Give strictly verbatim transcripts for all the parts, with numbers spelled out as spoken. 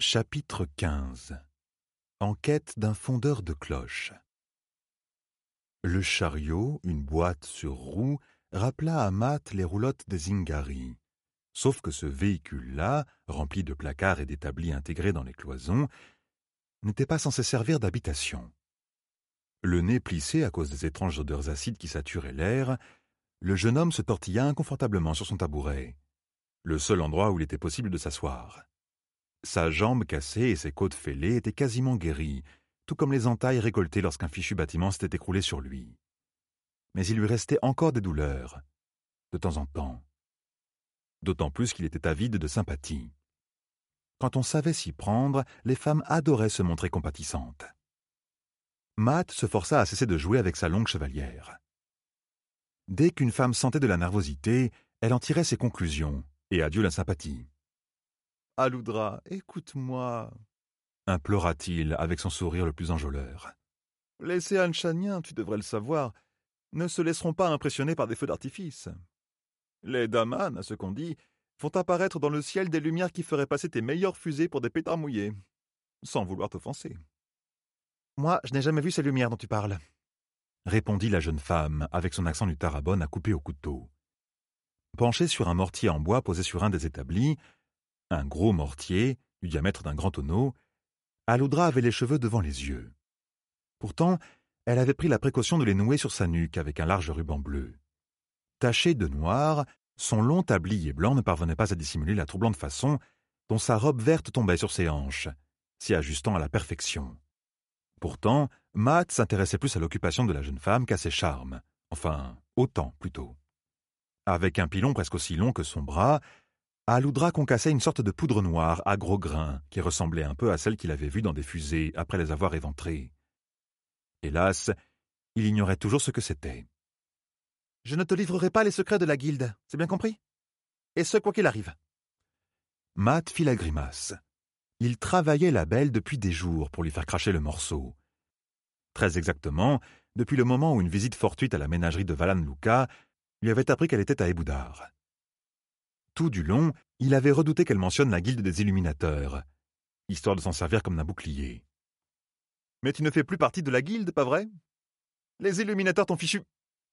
Chapitre quinze. En quête d'un fondeur de cloches. Le chariot, une boîte sur roue, rappela à Matt les roulottes des Zingari. Sauf que ce véhicule-là, rempli de placards et d'établis intégrés dans les cloisons, n'était pas censé servir d'habitation. Le nez plissé à cause des étranges odeurs acides qui saturaient l'air, le jeune homme se tortilla inconfortablement sur son tabouret, le seul endroit où il était possible de s'asseoir. Sa jambe cassée et ses côtes fêlées étaient quasiment guéries, tout comme les entailles récoltées lorsqu'un fichu bâtiment s'était écroulé sur lui. Mais il lui restait encore des douleurs, de temps en temps. D'autant plus qu'il était avide de sympathie. Quand on savait s'y prendre, les femmes adoraient se montrer compatissantes. Matt se força à cesser de jouer avec sa longue chevalière. Dès qu'une femme sentait de la nervosité, elle en tirait ses conclusions, et adieu la sympathie. « Aloudra, écoute-moi » implora-t-il avec son sourire le plus enjôleur. « Les Séanchaniens, tu devrais le savoir, ne se laisseront pas impressionner par des feux d'artifice. Les Daman, à ce qu'on dit, font apparaître dans le ciel des lumières qui feraient passer tes meilleures fusées pour des pétards mouillés, sans vouloir t'offenser. »« Moi, je n'ai jamais vu ces lumières dont tu parles, » répondit la jeune femme avec son accent du Tarabonne à couper au couteau. Penchée sur un mortier en bois posé sur un des établis, un gros mortier, du diamètre d'un grand tonneau, Aloudra avait les cheveux devant les yeux. Pourtant, elle avait pris la précaution de les nouer sur sa nuque avec un large ruban bleu. Taché de noir, son long tablier blanc ne parvenait pas à dissimuler la troublante façon dont sa robe verte tombait sur ses hanches, s'y ajustant à la perfection. Pourtant, Matt s'intéressait plus à l'occupation de la jeune femme qu'à ses charmes, enfin, autant plutôt. Avec un pilon presque aussi long que son bras, Aloudra concassait une sorte de poudre noire à gros grains qui ressemblait un peu à celle qu'il avait vue dans des fusées après les avoir éventrées. Hélas, il ignorait toujours ce que c'était. « Je ne te livrerai pas les secrets de la guilde, c'est bien compris ? Et ce, quoi qu'il arrive. » Matt fit la grimace. Il travaillait la belle depuis des jours pour lui faire cracher le morceau. Très exactement, depuis le moment où une visite fortuite à la ménagerie de Valan Luka lui avait appris qu'elle était à Eboudar. Tout du long, il avait redouté qu'elle mentionne la guilde des Illuminateurs, histoire de s'en servir comme d'un bouclier. « Mais tu ne fais plus partie de la guilde, pas vrai ? Les Illuminateurs t'ont fichu.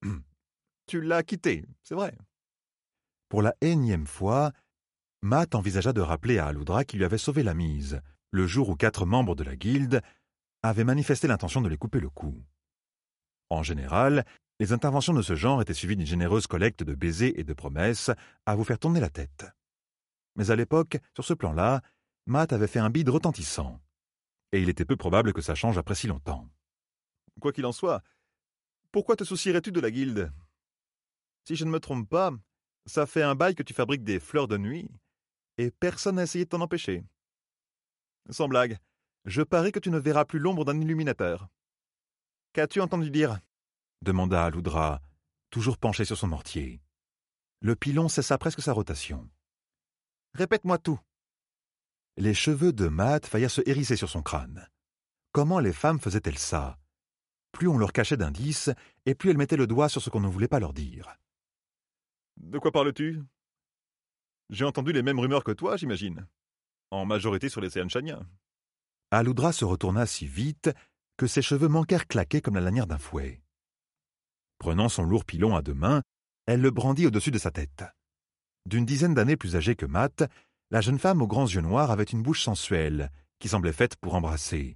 Tu l'as quitté, c'est vrai. » Pour la énième fois, Matt envisagea de rappeler à Aloudra qu'il lui avait sauvé la mise, le jour où quatre membres de la guilde avaient manifesté l'intention de lui couper le cou. En général, les interventions de ce genre étaient suivies d'une généreuse collecte de baisers et de promesses à vous faire tourner la tête. Mais à l'époque, sur ce plan-là, Matt avait fait un bide retentissant, et il était peu probable que ça change après si longtemps. « Quoi qu'il en soit, pourquoi te soucierais-tu de la guilde ? Si je ne me trompe pas, ça fait un bail que tu fabriques des fleurs de nuit, et personne n'a essayé de t'en empêcher. Sans blague, je parie que tu ne verras plus l'ombre d'un illuminateur. Qu'as-tu entendu dire ?» demanda Aloudra, toujours penché sur son mortier. Le pilon cessa presque sa rotation. « Répète-moi tout. » Les cheveux de Matt faillirent se hérisser sur son crâne. Comment les femmes faisaient-elles ça ? Plus on leur cachait d'indices, et plus elles mettaient le doigt sur ce qu'on ne voulait pas leur dire. « De quoi parles-tu ? J'ai entendu les mêmes rumeurs que toi, j'imagine. En majorité sur les Séanchaniens. » Aloudra se retourna si vite que ses cheveux manquèrent claquer comme la lanière d'un fouet. Prenant son lourd pilon à deux mains, elle le brandit au-dessus de sa tête. D'une dizaine d'années plus âgée que Matt, la jeune femme aux grands yeux noirs avait une bouche sensuelle, qui semblait faite pour embrasser.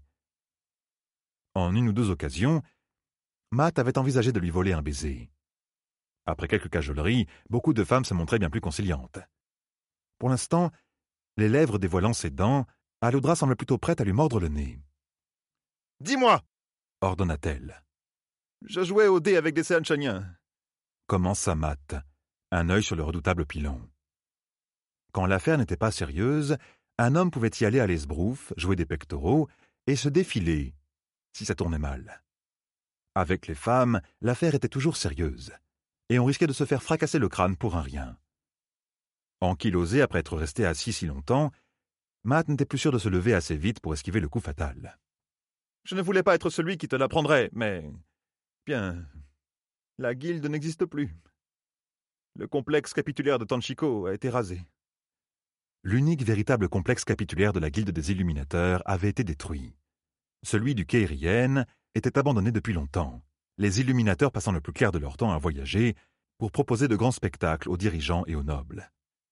En une ou deux occasions, Matt avait envisagé de lui voler un baiser. Après quelques cajoleries, beaucoup de femmes se montraient bien plus conciliantes. Pour l'instant, les lèvres dévoilant ses dents, Aloudra semblait plutôt prête à lui mordre le nez. « Dis-moi » ordonna-t-elle. « Je jouais au dé avec des Séanchaniens. » commença Matt, un œil sur le redoutable pilon. Quand l'affaire n'était pas sérieuse, un homme pouvait y aller à l'esbrouf, jouer des pectoraux et se défiler, si ça tournait mal. Avec les femmes, l'affaire était toujours sérieuse, et on risquait de se faire fracasser le crâne pour un rien. Ankylosé après être resté assis si longtemps, Matt n'était plus sûr de se lever assez vite pour esquiver le coup fatal. « Je ne voulais pas être celui qui te l'apprendrait, mais... Bien, la guilde n'existe plus. Le complexe capitulaire de Tanchico a été rasé. L'unique véritable complexe capitulaire de la guilde des Illuminateurs avait été détruit. Celui du quai Irienne était abandonné depuis longtemps, les Illuminateurs passant le plus clair de leur temps à voyager pour proposer de grands spectacles aux dirigeants et aux nobles.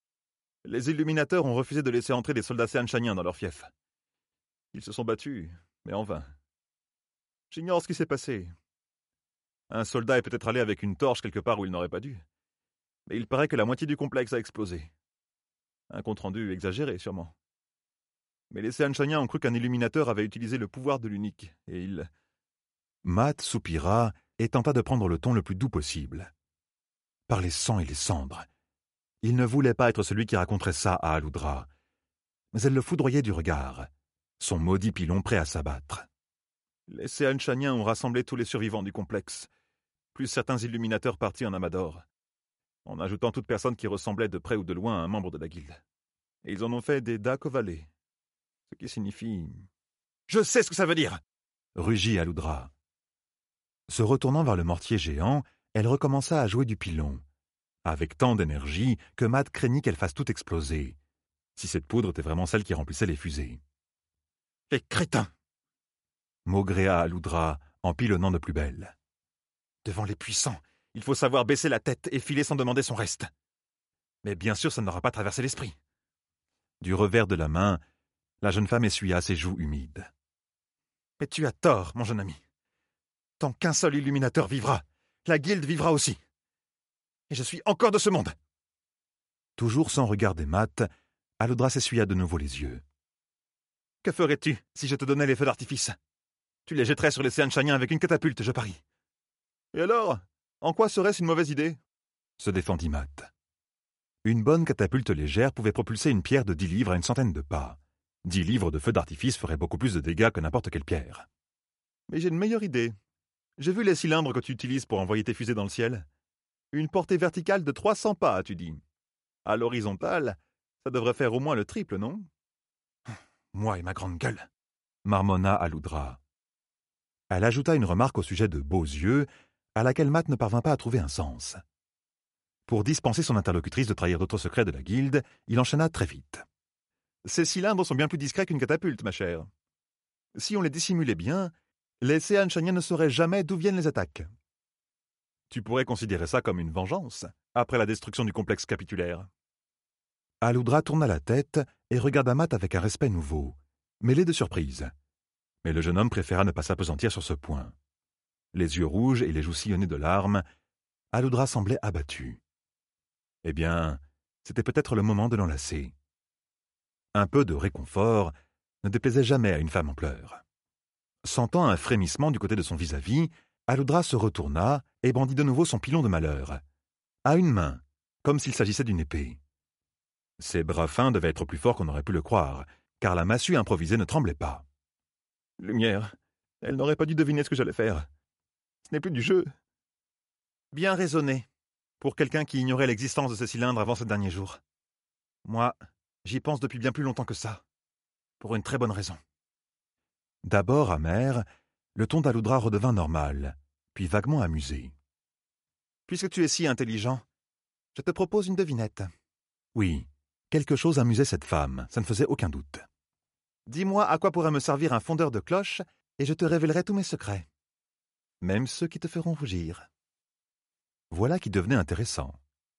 Les Illuminateurs ont refusé de laisser entrer des soldats séanchaniens dans leur fief. Ils se sont battus, mais en vain. J'ignore ce qui s'est passé. Un soldat est peut-être allé avec une torche quelque part où il n'aurait pas dû. Mais il paraît que la moitié du complexe a explosé. Un compte-rendu exagéré, sûrement. Mais les Séanchaniens ont cru qu'un illuminateur avait utilisé le pouvoir de l'unique, et il... Matt soupira et tenta de prendre le ton le plus doux possible. Par les sangs et les cendres. Il ne voulait pas être celui qui raconterait ça à Aludra. Mais elle le foudroyait du regard, son maudit pilon prêt à s'abattre. Les Séanchaniens ont rassemblé tous les survivants du complexe, plus certains illuminateurs partis en Amador, en ajoutant toute personne qui ressemblait de près ou de loin à un membre de la guilde. Et ils en ont fait des Dakovalés, ce qui signifie... « Je sais ce que ça veut dire !» rugit Aludra. Se retournant vers le mortier géant, elle recommença à jouer du pilon, avec tant d'énergie que Matt craignit qu'elle fasse tout exploser, si cette poudre était vraiment celle qui remplissait les fusées. « Les crétins !» maugréa Aludra en pilonnant de plus belle. « Devant les puissants, il faut savoir baisser la tête et filer sans demander son reste. Mais bien sûr, ça n'aura pas traversé l'esprit. » Du revers de la main, la jeune femme essuya ses joues humides. « Mais tu as tort, mon jeune ami. Tant qu'un seul illuminateur vivra, la guilde vivra aussi. Et je suis encore de ce monde. » Toujours sans regarder Matt, Aludra s'essuya de nouveau les yeux. « Que ferais-tu si je te donnais les feux d'artifice? Tu les jetterais sur les Séanchaniens avec une catapulte, je parie. »« Et alors, en quoi serait-ce une mauvaise idée ?» se défendit Matt. Une bonne catapulte légère pouvait propulser une pierre de dix livres à une centaine de pas. Dix livres de feux d'artifice feraient beaucoup plus de dégâts que n'importe quelle pierre. « Mais j'ai une meilleure idée. J'ai vu les cylindres que tu utilises pour envoyer tes fusées dans le ciel. Une portée verticale de trois cents pas, tu dis. À l'horizontale, ça devrait faire au moins le triple, non ?»« Moi et ma grande gueule !» marmonna Aludra. Elle ajouta une remarque au sujet de beaux yeux, à laquelle Matt ne parvint pas à trouver un sens. Pour dispenser son interlocutrice de trahir d'autres secrets de la guilde, il enchaîna très vite. « Ces cylindres sont bien plus discrets qu'une catapulte, ma chère. Si on les dissimulait bien, les Séanchaniens ne sauraient jamais d'où viennent les attaques. Tu pourrais considérer ça comme une vengeance, après la destruction du complexe capitulaire. » Aludra tourna la tête et regarda Matt avec un respect nouveau, mêlé de surprise. Mais le jeune homme préféra ne pas s'appesantir sur ce point. Les yeux rouges et les joues sillonnées de larmes, Aludra semblait abattue. Eh bien, c'était peut-être le moment de l'enlacer. Un peu de réconfort ne déplaisait jamais à une femme en pleurs. Sentant un frémissement du côté de son vis-à-vis, Aludra se retourna et brandit de nouveau son pilon de malheur, à une main, comme s'il s'agissait d'une épée. Ses bras fins devaient être plus forts qu'on aurait pu le croire, car la massue improvisée ne tremblait pas. « Lumière, elle n'aurait pas dû deviner ce que j'allais faire. Ce n'est plus du jeu. » Bien raisonné, pour quelqu'un qui ignorait l'existence de ces cylindres avant ces derniers jours. Moi, j'y pense depuis bien plus longtemps que ça, pour une très bonne raison. D'abord amer, le ton d'Aludra redevint normal, puis vaguement amusé. « Puisque tu es si intelligent, je te propose une devinette. » Oui, quelque chose amusait cette femme, ça ne faisait aucun doute. « Dis-moi à quoi pourrait me servir un fondeur de cloche, et je te révélerai tous mes secrets. Même ceux qui te feront rougir. » Voilà qui devenait intéressant.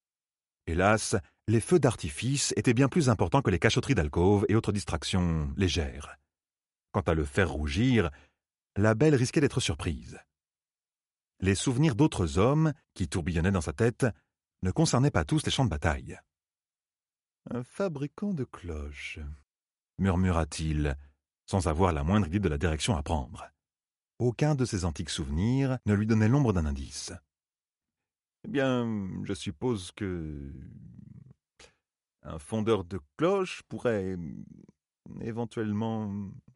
Hélas, les feux d'artifice étaient bien plus importants que les cachotteries d'alcôve et autres distractions légères. Quant à le faire rougir, la belle risquait d'être surprise. Les souvenirs d'autres hommes, qui tourbillonnaient dans sa tête, ne concernaient pas tous les champs de bataille. « Un fabricant de cloches », murmura-t-il, sans avoir la moindre idée de la direction à prendre. Aucun de ses antiques souvenirs ne lui donnait l'ombre d'un indice. « Eh bien, je suppose que... un fondeur de cloches pourrait... éventuellement... »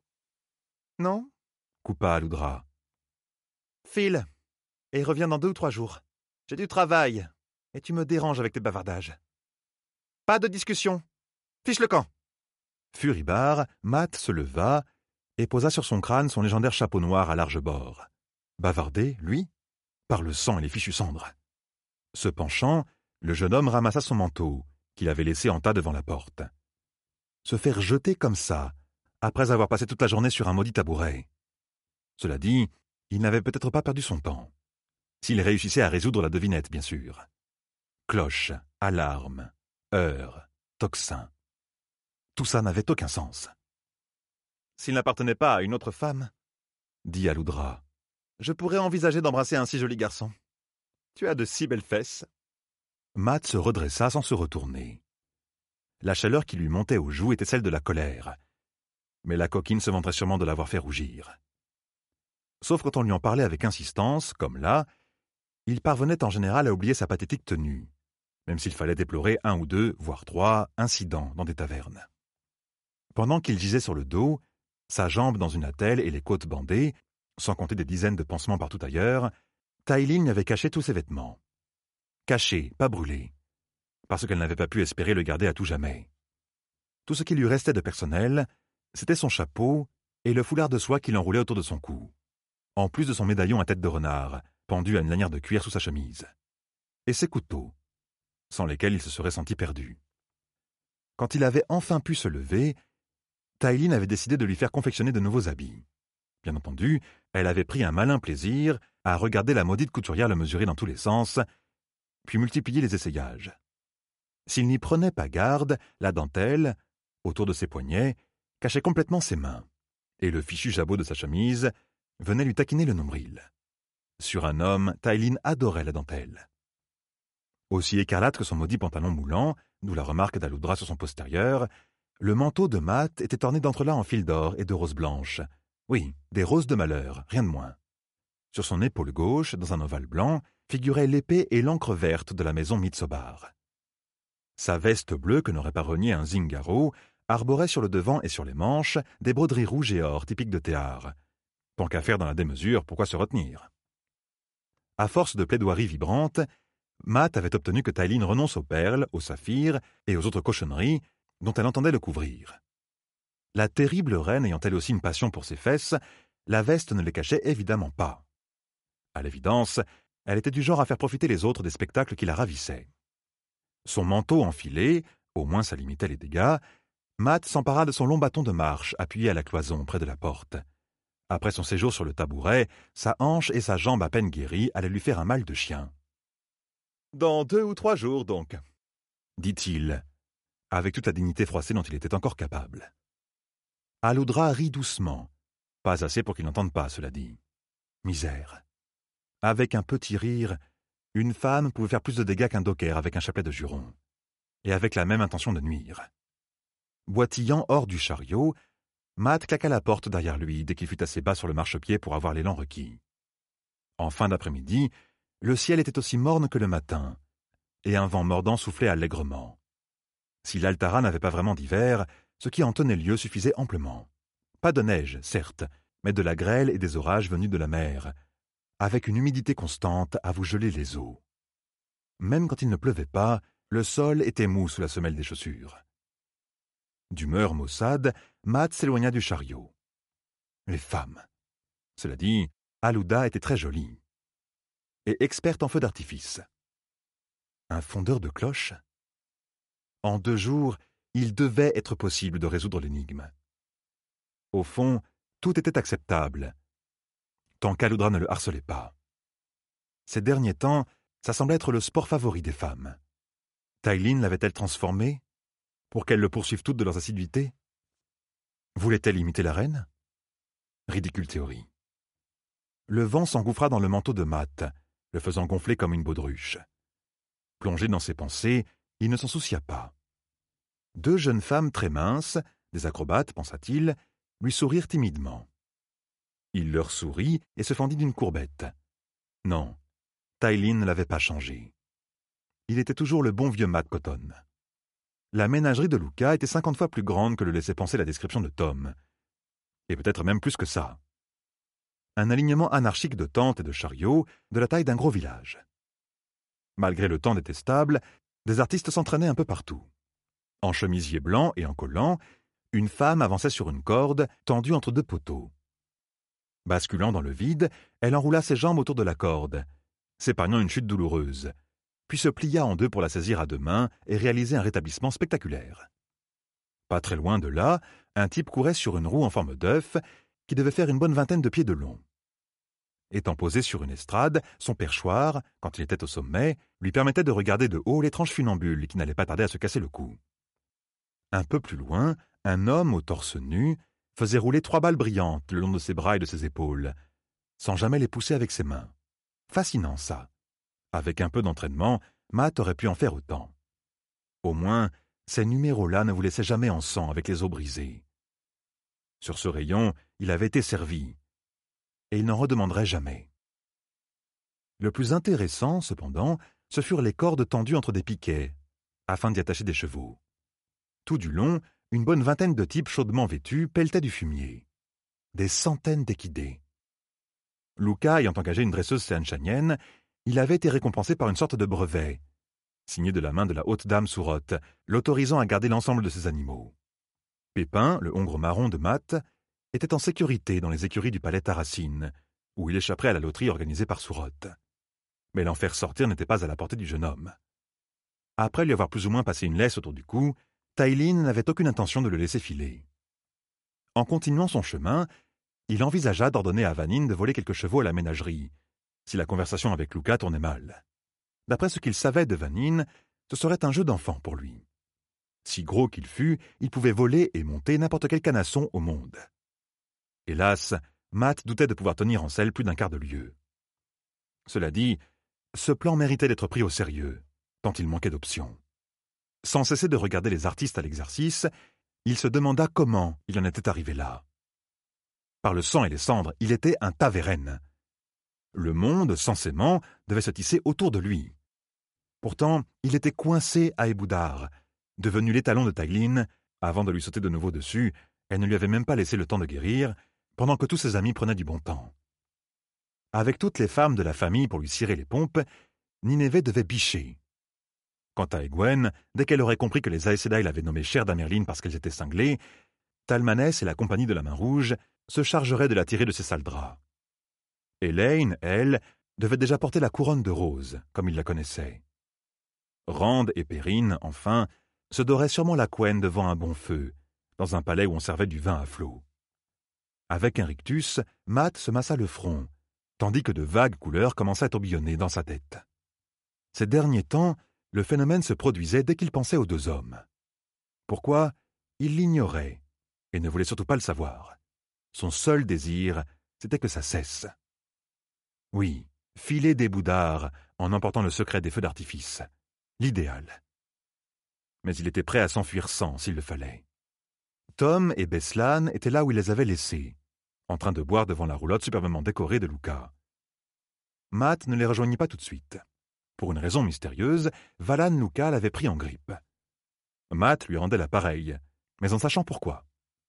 « Non ?» coupa Aludra. « File, et reviens dans deux ou trois jours. J'ai du travail, et tu me déranges avec tes bavardages. Pas de discussion. Fiche le camp !» Furibard, Matt se leva et posa sur son crâne son légendaire chapeau noir à large bord. Bavarder, lui, par le sang et les fichues cendres. Se penchant, le jeune homme ramassa son manteau, qu'il avait laissé en tas devant la porte. Se faire jeter comme ça, après avoir passé toute la journée sur un maudit tabouret. Cela dit, il n'avait peut-être pas perdu son temps. S'il réussissait à résoudre la devinette, bien sûr. Cloche, alarme, heure, tocsin. Tout ça n'avait aucun sens. S'il n'appartenait pas à une autre femme, dit Aloudra, je pourrais envisager d'embrasser un si joli garçon. Tu as de si belles fesses. Matt se redressa sans se retourner. La chaleur qui lui montait aux joues était celle de la colère. Mais la coquine se vanterait sûrement de l'avoir fait rougir. Sauf quand on lui en parlait avec insistance, comme là, il parvenait en général à oublier sa pathétique tenue, même s'il fallait déplorer un ou deux, voire trois, incidents dans des tavernes. Pendant qu'il gisait sur le dos, sa jambe dans une attelle et les côtes bandées, sans compter des dizaines de pansements partout ailleurs, Tai Lin avait caché tous ses vêtements. Cachés, pas brûlés, parce qu'elle n'avait pas pu espérer le garder à tout jamais. Tout ce qui lui restait de personnel, c'était son chapeau et le foulard de soie qu'il enroulait autour de son cou, en plus de son médaillon à tête de renard, pendu à une lanière de cuir sous sa chemise, et ses couteaux, sans lesquels il se serait senti perdu. Quand il avait enfin pu se lever, Tai Lin avait décidé de lui faire confectionner de nouveaux habits. Bien entendu, elle avait pris un malin plaisir à regarder la maudite couturière le mesurer dans tous les sens, puis multiplier les essayages. S'il n'y prenait pas garde, la dentelle, autour de ses poignets, cachait complètement ses mains, et le fichu jabot de sa chemise venait lui taquiner le nombril. Sur un homme, Tai Lin adorait la dentelle. Aussi écarlate que son maudit pantalon moulant, d'où la remarque d'Aloudra sur son postérieur, le manteau de Matt était orné d'entrelacs en fil d'or et de roses blanches. Oui, des roses de malheur, rien de moins. Sur son épaule gauche, dans un ovale blanc, figuraient l'épée et l'encre verte de la maison Mitsobar. Sa veste bleue, que n'aurait pas renié un zingaro, arborait sur le devant et sur les manches des broderies rouges et or typiques de Théar. Tant qu'à faire dans la démesure, pourquoi se retenir? À force de plaidoiries vibrantes, Matt avait obtenu que Tai Lin renonce aux perles, aux saphirs et aux autres cochonneries dont elle entendait le couvrir. La terrible reine ayant elle aussi une passion pour ses fesses, la veste ne les cachait évidemment pas. À l'évidence, elle était du genre à faire profiter les autres des spectacles qui la ravissaient. Son manteau enfilé, au moins ça limitait les dégâts, Matt s'empara de son long bâton de marche appuyé à la cloison près de la porte. Après son séjour sur le tabouret, sa hanche et sa jambe à peine guéries allaient lui faire un mal de chien. « Dans deux ou trois jours, donc, » dit-il, avec toute la dignité froissée dont il était encore capable. Aloudra rit doucement, pas assez pour qu'il n'entende pas, cela dit. Misère. Avec un petit rire, une femme pouvait faire plus de dégâts qu'un docker avec un chapelet de juron, et avec la même intention de nuire. Boitillant hors du chariot, Matt claqua la porte derrière lui dès qu'il fut assez bas sur le marchepied pour avoir l'élan requis. En fin d'après-midi, le ciel était aussi morne que le matin, et un vent mordant soufflait allègrement. Si l'Altara n'avait pas vraiment d'hiver, ce qui en tenait lieu suffisait amplement. Pas de neige, certes, mais de la grêle et des orages venus de la mer, avec une humidité constante à vous geler les os. Même quand il ne pleuvait pas, le sol était mou sous la semelle des chaussures. D'humeur maussade, Matt s'éloigna du chariot. Les femmes. Cela dit, Alouda était très jolie. Et experte en feu d'artifice. Un fondeur de cloches? En deux jours, il devait être possible de résoudre l'énigme. Au fond, tout était acceptable, tant qu'Aloudra ne le harcelait pas. Ces derniers temps, ça semblait être le sport favori des femmes. Tai Lin l'avait-elle transformé pour qu'elles le poursuivent toutes de leurs assiduités? Voulait-elle imiter la reine? Ridicule théorie. Le vent s'engouffra dans le manteau de Matt, le faisant gonfler comme une baudruche. Plongé dans ses pensées, il ne s'en soucia pas. Deux jeunes femmes très minces, des acrobates, pensa-t-il, lui sourirent timidement. Il leur sourit et se fendit d'une courbette. Non, Tai Lin ne l'avait pas changé. Il était toujours le bon vieux Matt Cotton. La ménagerie de Luca était cinquante fois plus grande que le laissait penser la description de Tom. Et peut-être même plus que ça. Un alignement anarchique de tentes et de chariots de la taille d'un gros village. Malgré le temps détestable, des artistes s'entraînaient un peu partout. En chemisier blanc et en collant, une femme avançait sur une corde tendue entre deux poteaux. Basculant dans le vide, elle enroula ses jambes autour de la corde, s'épargnant une chute douloureuse, puis se plia en deux pour la saisir à deux mains et réaliser un rétablissement spectaculaire. Pas très loin de là, un type courait sur une roue en forme d'œuf qui devait faire une bonne vingtaine de pieds de long. Étant posé sur une estrade, son perchoir, quand il était au sommet, lui permettait de regarder de haut l'étrange funambule qui n'allait pas tarder à se casser le cou. Un peu plus loin, un homme au torse nu faisait rouler trois balles brillantes le long de ses bras et de ses épaules, sans jamais les pousser avec ses mains. Fascinant, ça. Avec un peu d'entraînement, Matt aurait pu en faire autant. Au moins, ces numéros-là ne vous laissaient jamais en sang avec les os brisés. Sur ce rayon, il avait été servi, et il n'en redemanderait jamais. Le plus intéressant, cependant, ce furent les cordes tendues entre des piquets, afin d'y attacher des chevaux. Tout du long, une bonne vingtaine de types chaudement vêtus pelletaient du fumier. Des centaines d'équidés. Luca ayant engagé une dresseuse séanchanienne, il avait été récompensé par une sorte de brevet, signé de la main de la haute dame Sourotte, l'autorisant à garder l'ensemble de ses animaux. Pépin, le hongre marron de Matt, était en sécurité dans les écuries du palais Tarracine, où il échapperait à la loterie organisée par Sourotte. Mais l'en faire sortir n'était pas à la portée du jeune homme. Après lui avoir plus ou moins passé une laisse autour du cou, Tailin n'avait aucune intention de le laisser filer. En continuant son chemin, il envisagea d'ordonner à Vanine de voler quelques chevaux à la ménagerie, si la conversation avec Luca tournait mal. D'après ce qu'il savait de Vanine, ce serait un jeu d'enfant pour lui. Si gros qu'il fût, il pouvait voler et monter n'importe quel canasson au monde. Hélas, Matt doutait de pouvoir tenir en selle plus d'un quart de lieue. Cela dit, ce plan méritait d'être pris au sérieux, tant il manquait d'options. Sans cesser de regarder les artistes à l'exercice, il se demanda comment il en était arrivé là. Par le sang et les cendres, il était un Taveren. Le monde, censément, devait se tisser autour de lui. Pourtant, il était coincé à Eboudar, devenu l'étalon de Tailin. Avant de lui sauter de nouveau dessus, elle ne lui avait même pas laissé le temps de guérir, pendant que tous ses amis prenaient du bon temps. Avec toutes les femmes de la famille pour lui cirer les pompes, Nineveh devait bicher. Quant à Egwene, dès qu'elle aurait compris que les Aes Sedai l'avaient nommée chère d'Amerlin parce qu'elles étaient cinglées, Talmanès et la compagnie de la Main Rouge se chargeraient de la tirer de ses sales draps. Elaine, elle, devait déjà porter la couronne de rose, comme il la connaissait. Rand et Perrine, enfin, se doraient sûrement la couenne devant un bon feu, dans un palais où on servait du vin à flot. Avec un rictus, Matt se massa le front, tandis que de vagues couleurs commençaient à tourbillonner dans sa tête. Ces derniers temps, le phénomène se produisait dès qu'il pensait aux deux hommes. Pourquoi? Il l'ignorait, et ne voulait surtout pas le savoir. Son seul désir, c'était que ça cesse. Oui, filer des boudards en emportant le secret des feux d'artifice. L'idéal. Mais il était prêt à s'enfuir sans, s'il le fallait. Tom et Beslan étaient là où il les avait laissés, en train de boire devant la roulotte superbement décorée de Luca. Matt ne les rejoignit pas tout de suite. Pour une raison mystérieuse, Valan Luca l'avait pris en grippe. Matt lui rendait l'appareil, mais en sachant pourquoi.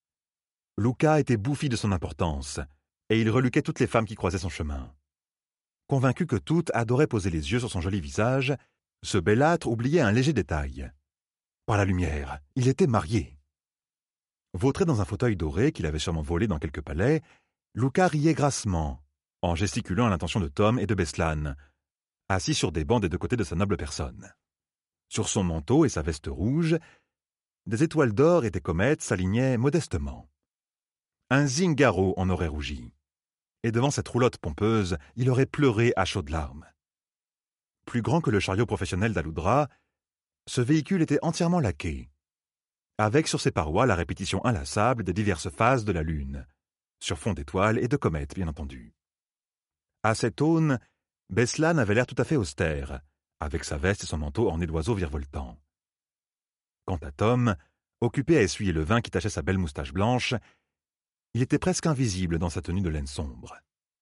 Luca était bouffi de son importance, et il reluquait toutes les femmes qui croisaient son chemin. Convaincu que toutes adoraient poser les yeux sur son joli visage, ce bellâtre oubliait un léger détail. Par la lumière, il était marié. Vautré dans un fauteuil doré qu'il avait sûrement volé dans quelque palais, Luca riait grassement, en gesticulant à l'intention de Tom et de Beslan, assis sur des bancs des deux côtés de sa noble personne. Sur son manteau et sa veste rouge, des étoiles d'or et des comètes s'alignaient modestement. Un zingaro en aurait rougi, et devant cette roulotte pompeuse, il aurait pleuré à chaudes larmes. Plus grand que le chariot professionnel d'Aloudra, ce véhicule était entièrement laqué, avec sur ses parois la répétition inlassable des diverses phases de la lune, sur fond d'étoiles et de comètes, bien entendu. À cette aune, Beslan avait l'air tout à fait austère, avec sa veste et son manteau ornés d'oiseaux virevoltants. Quant à Tom, occupé à essuyer le vin qui tachait sa belle moustache blanche, il était presque invisible dans sa tenue de laine sombre.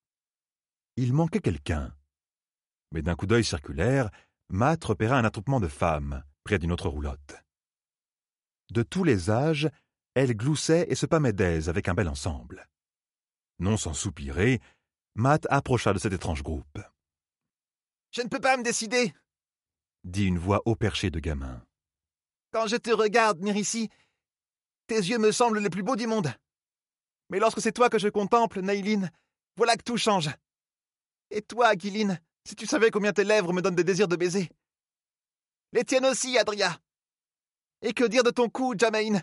Il manquait quelqu'un. Mais d'un coup d'œil circulaire, Matt repéra un attroupement de femmes, près d'une autre roulotte. De tous les âges, elles gloussaient et se pâmaient d'aise avec un bel ensemble. Non sans soupirer, Matt approcha de cet étrange groupe. « Je ne peux pas me décider !» dit une voix haut perchée de gamin. « Quand je te regarde, Mirici, tes yeux me semblent les plus beaux du monde. Mais lorsque c'est toi que je contemple, Naïline, voilà que tout change. Et toi, Aquiline, si tu savais combien tes lèvres me donnent des désirs de baiser. Les tiennes aussi, Adria. Et que dire de ton cou, Jamaïne,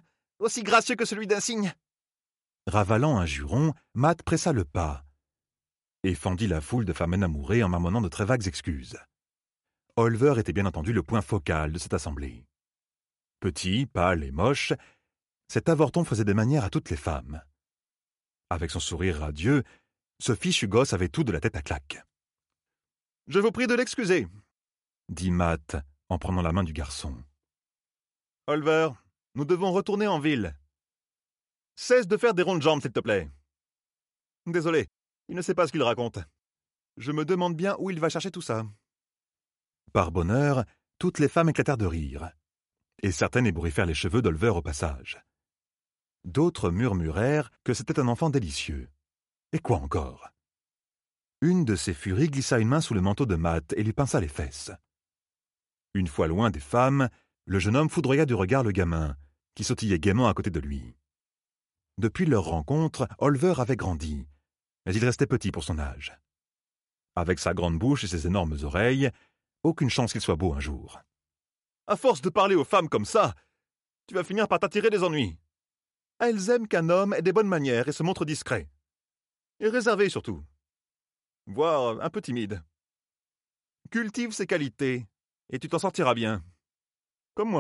aussi gracieux que celui d'un cygne. Ravalant un juron, Matt pressa le pas et fendit la foule de femmes enamourées en marmonnant de très vagues excuses. Olver était bien entendu le point focal de cette assemblée. Petit, pâle et moche, cet avorton faisait des manières à toutes les femmes. Avec son sourire radieux, ce fichu gosse avait tout de la tête à claque. « Je vous prie de l'excuser, » dit Matt en prenant la main du garçon. « Olver, nous devons retourner en ville. Cesse de faire des rondes jambes, s'il te plaît. » Désolé, il ne sait pas ce qu'il raconte. Je me demande bien où il va chercher tout ça. Par bonheur, toutes les femmes éclatèrent de rire, et certaines ébouriffèrent les cheveux d'Olver au passage. D'autres murmurèrent que c'était un enfant délicieux. Et quoi encore? Une de ces furies glissa une main sous le manteau de Matt et lui pinça les fesses. Une fois loin des femmes, le jeune homme foudroya du regard le gamin, qui sautillait gaiement à côté de lui. Depuis leur rencontre, Olver avait grandi, mais il restait petit pour son âge. Avec sa grande bouche et ses énormes oreilles, aucune chance qu'il soit beau un jour. « À force de parler aux femmes comme ça, tu vas finir par t'attirer des ennuis. Elles aiment qu'un homme ait des bonnes manières et se montre discret. Et réservé surtout. Voire un peu timide. Cultive ces qualités, et tu t'en sortiras bien. Comme moi. »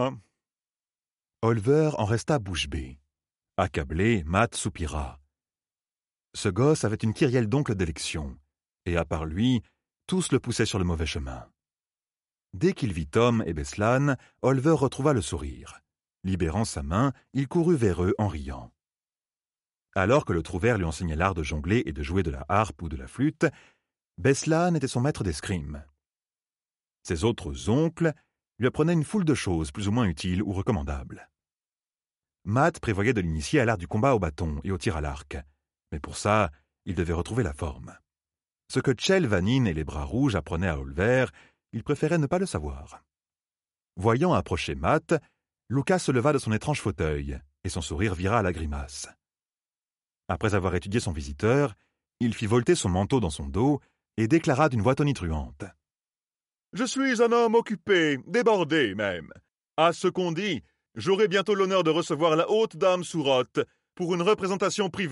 Olver en resta bouche bée. Accablé, Matt soupira. Ce gosse avait une kyrielle d'oncle d'élection, et à part lui, tous le poussaient sur le mauvais chemin. Dès qu'il vit Tom et Beslan, Olver retrouva le sourire. Libérant sa main, il courut vers eux en riant. Alors que le trouvère lui enseignait l'art de jongler et de jouer de la harpe ou de la flûte, Beslan était son maître d'escrime. Ses autres oncles lui apprenaient une foule de choses plus ou moins utiles ou recommandables. Matt prévoyait de l'initier à l'art du combat au bâton et au tir à l'arc, mais pour ça, il devait retrouver la forme. Ce que Tchel, Vanine et les Bras Rouges apprenaient à Olver, il préférait ne pas le savoir. Voyant approcher Matt, Lucas se leva de son étrange fauteuil, et son sourire vira à la grimace. Après avoir étudié son visiteur, il fit volter son manteau dans son dos et déclara d'une voix tonitruante. « Je suis un homme occupé, débordé même. À ce qu'on dit, j'aurai bientôt l'honneur de recevoir la haute dame Sourotte pour une représentation privée. »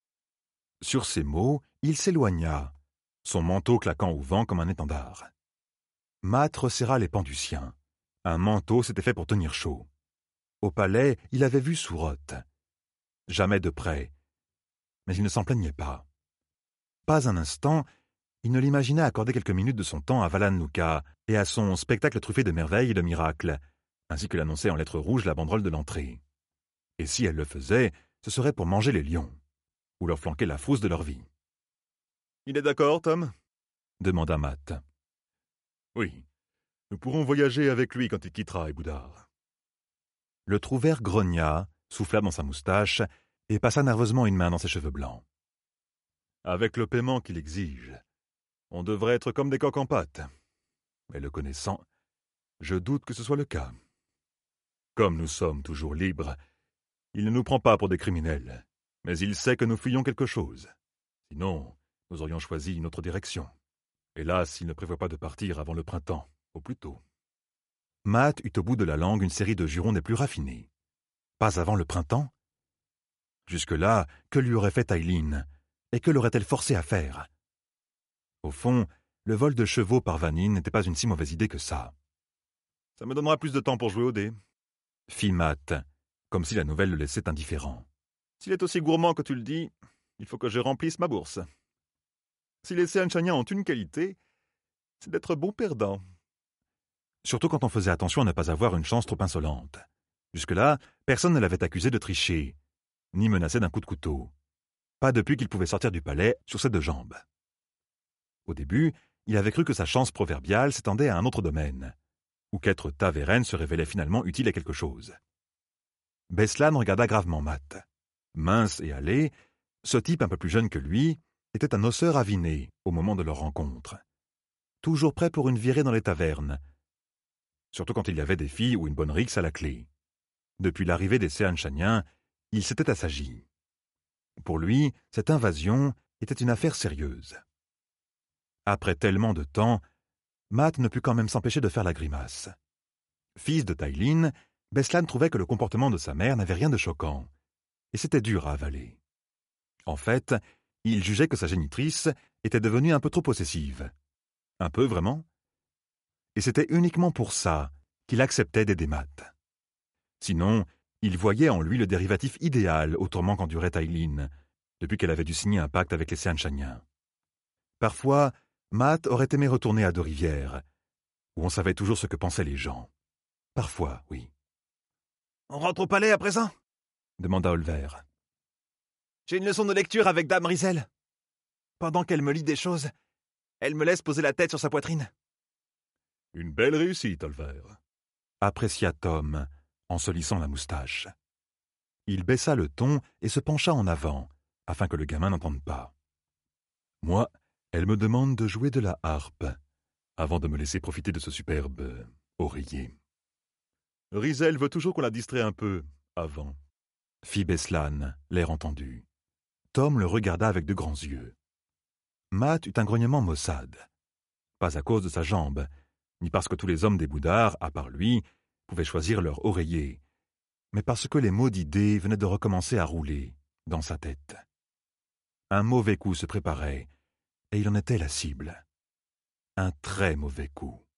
Sur ces mots, il s'éloigna, son manteau claquant au vent comme un étendard. Matt resserra les pans du sien. Un manteau s'était fait pour tenir chaud. Au palais, il avait vu Sourotte. Jamais de près. Mais il ne s'en plaignait pas. Pas un instant, il ne l'imaginait accorder quelques minutes de son temps à Valan Luka et à son spectacle truffé de merveilles et de miracles, ainsi que l'annonçait en lettres rouges la banderole de l'entrée. Et si elle le faisait, ce serait pour manger les lions, ou leur flanquer la frousse de leur vie. « Il est d'accord, Tom ?» demanda Matt. « Oui, nous pourrons voyager avec lui quand il quittera Eboudar. » Le trouvère grogna, souffla dans sa moustache et passa nerveusement une main dans ses cheveux blancs. « Avec le paiement qu'il exige, on devrait être comme des coqs en pâte. Mais le connaissant, je doute que ce soit le cas. Comme nous sommes toujours libres, il ne nous prend pas pour des criminels, mais il sait que nous fuyons quelque chose. Sinon, nous aurions choisi une autre direction. Hélas, il ne prévoit pas de partir avant le printemps, au plus tôt. » Matt eut au bout de la langue une série de jurons des plus raffinés. Pas avant le printemps? Jusque-là, que lui aurait fait Aileen, et que l'aurait-elle forcé à faire? Au fond, le vol de chevaux par Vanine n'était pas une si mauvaise idée que ça. « Ça me donnera plus de temps pour jouer au dé, » fit Matt, comme si la nouvelle le laissait indifférent. « S'il est aussi gourmand que tu le dis, il faut que je remplisse ma bourse. Si les Seanchaniens ont une qualité, c'est d'être bon perdant. » Surtout quand on faisait attention à ne pas avoir une chance trop insolente. Jusque-là, personne ne l'avait accusé de tricher, ni menacé d'un coup de couteau. Pas depuis qu'il pouvait sortir du palais sur ses deux jambes. Au début, il avait cru que sa chance proverbiale s'étendait à un autre domaine, ou qu'être Taveren se révélait finalement utile à quelque chose. Beslan regarda gravement Matt. Mince et hâlé, ce type un peu plus jeune que lui était un osseur aviné au moment de leur rencontre. Toujours prêt pour une virée dans les tavernes, surtout quand il y avait des filles ou une bonne rixe à la clé. Depuis l'arrivée des Seanchaniens, il s'était assagi. Pour lui, cette invasion était une affaire sérieuse. Après tellement de temps, Matt ne put quand même s'empêcher de faire la grimace. Fils de Tailin, Beslan trouvait que le comportement de sa mère n'avait rien de choquant, et c'était dur à avaler. En fait, il jugeait que sa génitrice était devenue un peu trop possessive. Un peu, vraiment. Et c'était uniquement pour ça qu'il acceptait d'aider Matt. Sinon, il voyait en lui le dérivatif idéal au tourment qu'endurait Aileen, depuis qu'elle avait dû signer un pacte avec les Seanchaniens. Parfois, Matt aurait aimé retourner à Deux-Rivières, où on savait toujours ce que pensaient les gens. Parfois, oui. « On rentre au palais à présent ?» demanda Olver. « J'ai une leçon de lecture avec Dame Rizel. Pendant qu'elle me lit des choses, elle me laisse poser la tête sur sa poitrine. » « Une belle réussite, Olver, » apprécia Tom, en se lissant la moustache. Il baissa le ton et se pencha en avant, afin que le gamin n'entende pas. « Moi, elle me demande de jouer de la harpe, avant de me laisser profiter de ce superbe euh, oreiller. Rizel veut toujours qu'on la distrait un peu, avant, » fit Beslan, l'air entendu. Tom le regarda avec de grands yeux. Matt eut un grognement maussade. Pas à cause de sa jambe, ni parce que tous les hommes des Boudards, à part lui, pouvaient choisir leur oreiller, mais parce que les mots d'idées venaient de recommencer à rouler dans sa tête. Un mauvais coup se préparait, et il en était la cible. Un très mauvais coup.